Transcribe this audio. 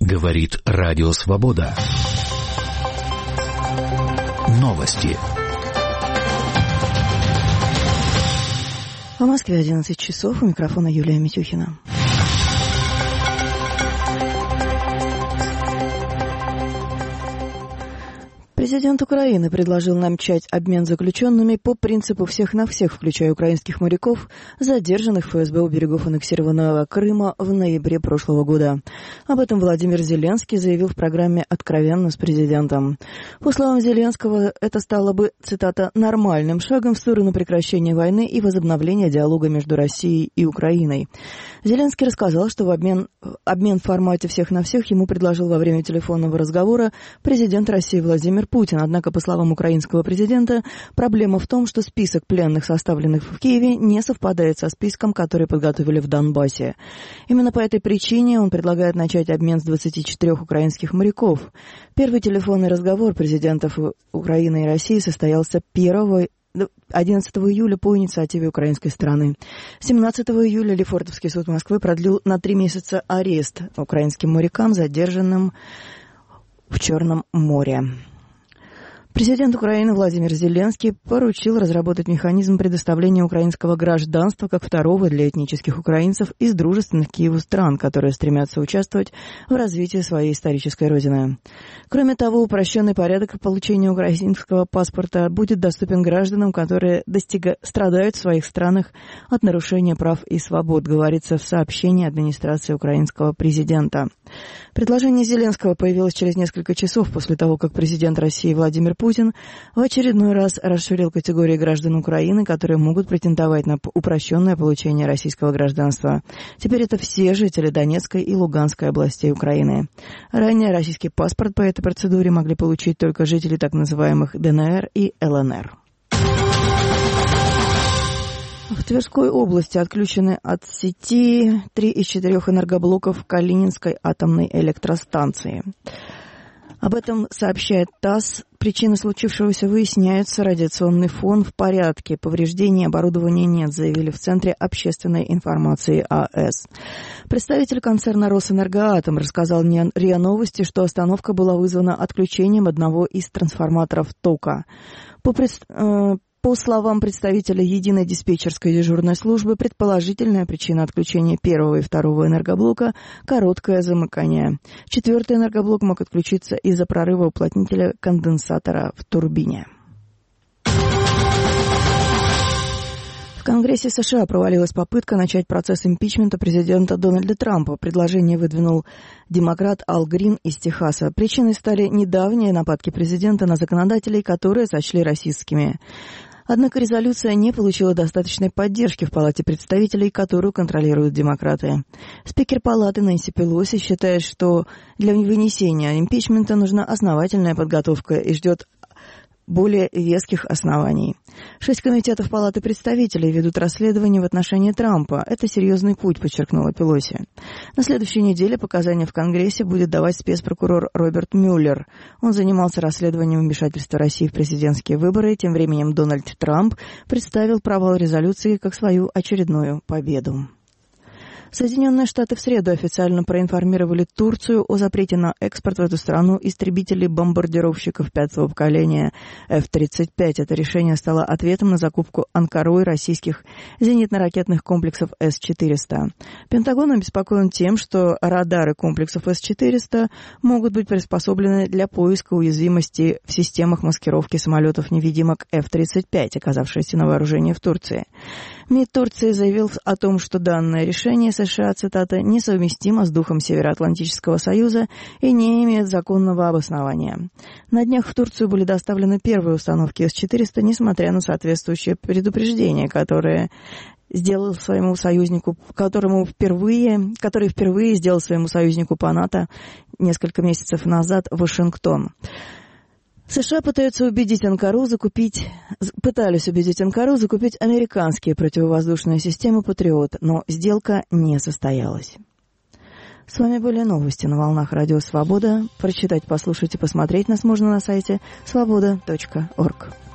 Говорит Радио Свобода. Новости. В Москве 11 часов. У микрофона Юлия Митюхина. Президент Украины предложил начать обмен заключенными по принципу всех на всех, включая украинских моряков, задержанных в ФСБ у берегов аннексированного Крыма в ноябре прошлого года. Об этом Владимир Зеленский заявил в программе «Откровенно с президентом». По словам Зеленского, это стало бы, цитата, «нормальным шагом в сторону прекращения войны и возобновления диалога между Россией и Украиной». Зеленский рассказал, что обмен в формате всех на всех ему предложил во время телефонного разговора президент России Владимир Путин. Однако, по словам украинского президента, проблема в том, что список пленных, составленных в Киеве, не совпадает со списком, который подготовили в Донбассе. Именно по этой причине он предлагает начать обмен с 24 украинских моряков. Первый телефонный разговор президентов Украины и России состоялся 11 июля по инициативе украинской стороны. 17 июля Лефортовский суд Москвы продлил на 3 месяца арест украинским морякам, задержанным в Черном море. Президент Украины Владимир Зеленский поручил разработать механизм предоставления украинского гражданства как второго для этнических украинцев из дружественных Киеву стран, которые стремятся участвовать в развитии своей исторической родины. Кроме того, упрощенный порядок получения украинского паспорта будет доступен гражданам, которые страдают в своих странах от нарушения прав и свобод, говорится в сообщении администрации украинского президента. Предложение Зеленского появилось через несколько часов после того, как президент России Владимир Путин в очередной раз расширил категории граждан Украины, которые могут претендовать на упрощенное получение российского гражданства. Теперь это все жители Донецкой и Луганской областей Украины. Ранее российский паспорт по этой процедуре могли получить только жители так называемых ДНР и ЛНР. В Тверской области отключены от сети 3 из 4 энергоблоков Калининской атомной электростанции. Об этом сообщает ТАСС. Причины случившегося выясняются. Радиационный фон в порядке. Повреждений оборудования нет, заявили в Центре общественной информации АЭС. Представитель концерна «Росэнергоатом» рассказал РИА Новости, что остановка была вызвана отключением одного из трансформаторов тока. По словам представителя единой диспетчерской дежурной службы, предположительная причина отключения первого и второго энергоблока – короткое замыкание. 4-й энергоблок мог отключиться из-за прорыва уплотнителя конденсатора в турбине. В Конгрессе США провалилась попытка начать процесс импичмента президента Дональда Трампа. Предложение выдвинул демократ Ал Грин из Техаса. Причиной стали недавние нападки президента на законодателей, которые сочли расистскими. Однако резолюция не получила достаточной поддержки в Палате представителей, которую контролируют демократы. Спикер Палаты Нэнси Пелоси считает, что для вынесения импичмента нужна основательная подготовка и ждет более веских оснований. 6 комитетов Палаты представителей ведут расследование в отношении Трампа. Это серьезный путь, подчеркнула Пелоси. На следующей неделе показания в Конгрессе будет давать спецпрокурор Роберт Мюллер. Он занимался расследованием вмешательства России в президентские выборы. Тем временем Дональд Трамп представил провал резолюции как свою очередную победу. Соединенные Штаты в среду официально проинформировали Турцию о запрете на экспорт в эту страну истребителей-бомбардировщиков 5-го поколения F-35. Это решение стало ответом на закупку Анкарой российских зенитно-ракетных комплексов С-400. Пентагон обеспокоен тем, что радары комплексов С-400 могут быть приспособлены для поиска уязвимости в системах маскировки самолетов-невидимок F-35, оказавшиеся на вооружении в Турции. МИД Турции заявил о том, что данное решение США, цитата, «несовместимо с духом Североатлантического союза и не имеет законного обоснования». На днях в Турцию были доставлены первые установки С-400, несмотря на соответствующее предупреждение, которое сделал своему союзнику, который впервые сделал своему союзнику по НАТО несколько месяцев назад Вашингтон. США пытались убедить Анкару закупить американские противовоздушные системы «Патриот», но сделка не состоялась. С вами были новости на волнах Радио Свобода. Прочитать, послушать и посмотреть нас можно на сайте svoboda.org.